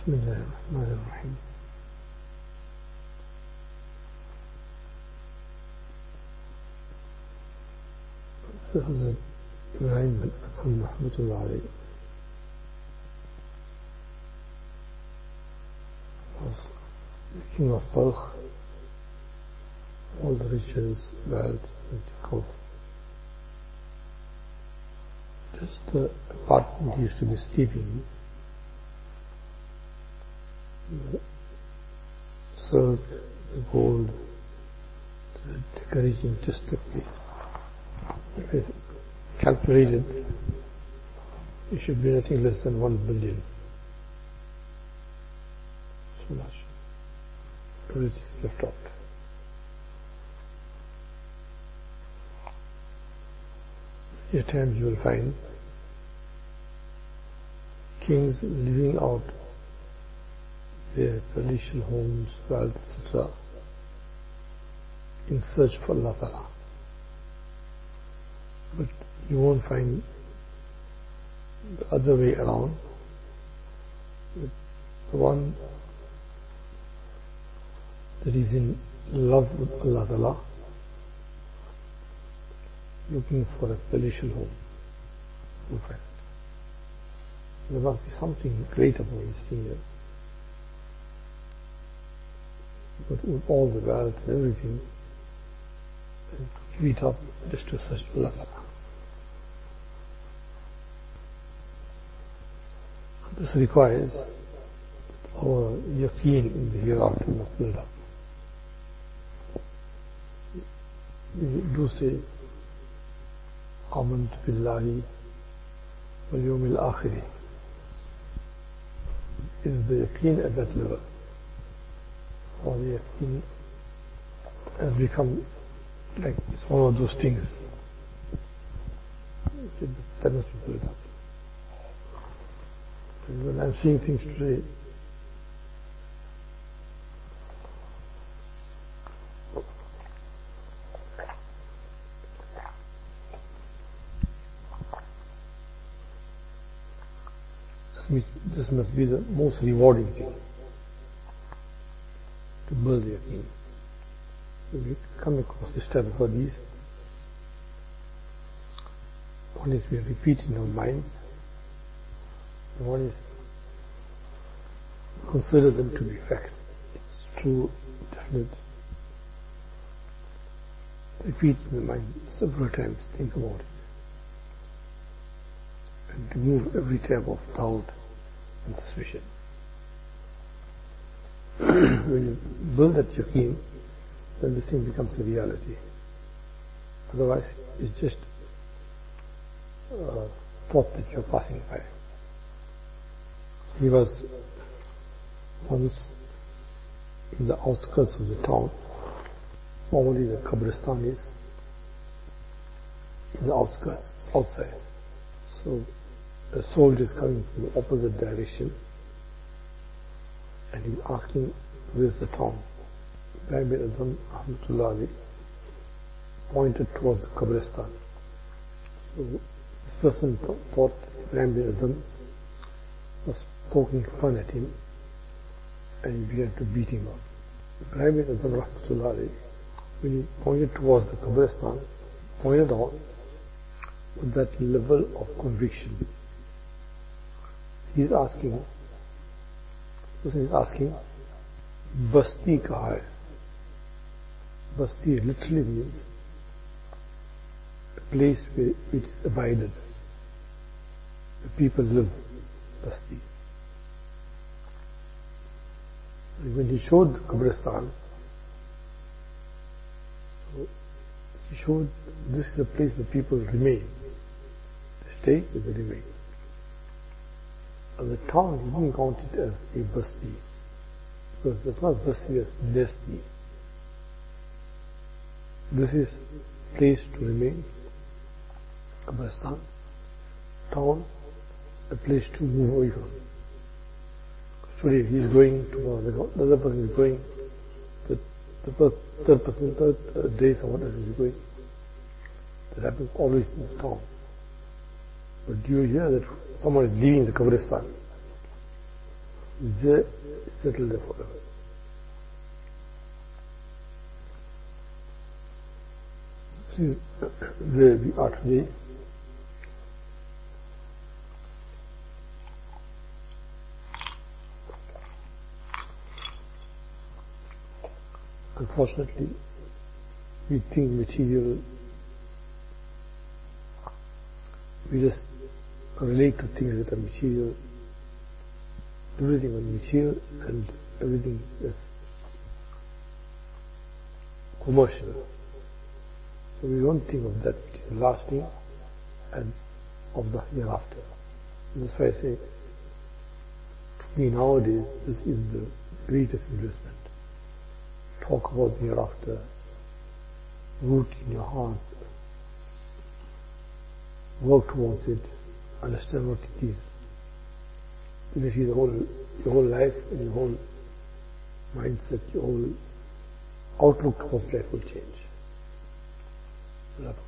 بسم الله الرحمن الرحيم. Hazrat Ibrahim bin Adham Rahmatullah alayhi was the king of Balkh, all the riches, wealth, and Jacob. Just the apartment he used to be sleeping in, the silk, the gold, the decoration, just the place. It is calculated, it should be nothing less than 1 billion. So much. Everything is left out. At times you will find kings living out their palatial homes, wealth, etc. in search for Allah Ta'ala. But you won't find the other way around. The one that is in love with Allah Ta'ala, looking for a palatial home. You find it. There must be something great about this thing here. But with all the wealth and everything, and complete up just to search for Allah Ta'ala. This requires our yaqeen in the hereafter must build up. We do say, آمنت بالله واليوم الآخر. Is the yaqeen at that level? Or the yaqeen has become like it's one of those things that must be built up. When I'm seeing things today, this must be the most rewarding thing, to build the yaqeen. When we come across this type of hadith, one is we repeat in our minds, and one is consider them to be facts. It's true, definite. Repeat in the mind several times, think about it, and remove every type of doubt and suspicion. When you build that yaqeen, then this thing becomes a reality. Otherwise, it's just a thought that you're passing by. He was once in the outskirts of the town. Normally the Qabristan is in the outskirts, it's outside. So a soldier is coming from the opposite direction and he's asking, where's the town? Ibrahim bin Adham Rahmatullah alayhi pointed towards the Qabristan. So this person thought Ibrahim bin Adham was poking fun at him, and he began to beat him up. Ibrahim bin Adham Rahmatullah alayhi, when he pointed towards the Qabristan, pointed out with that level of conviction. He's asking, Basti kaha hai? Basti literally means a place which is abided. The people live. Basti. And when he showed the Qabristan, he showed this is a place where people remain. They stay, but they remain. And the town, he didn't count it as a basti, because it's not basti as destiny. This is place to remain, Qabristan, town, a place to move away from. Today he is going to the other person is going, the third person, third day someone else is going. That happens always in the town. But do you hear that someone is leaving the Qabristan? is there, settled there forever. This is where we are today. Unfortunately, we think material, we just relate to things that are material, everything is material and everything is commercial. So we don't think of that which is lasting and of the hereafter. And that's why I say, to me nowadays, this is the greatest investment. Talk about the hereafter, root in your heart, work towards it, understand what it is. Then if your whole life and your whole mindset, your whole outlook towards life will change.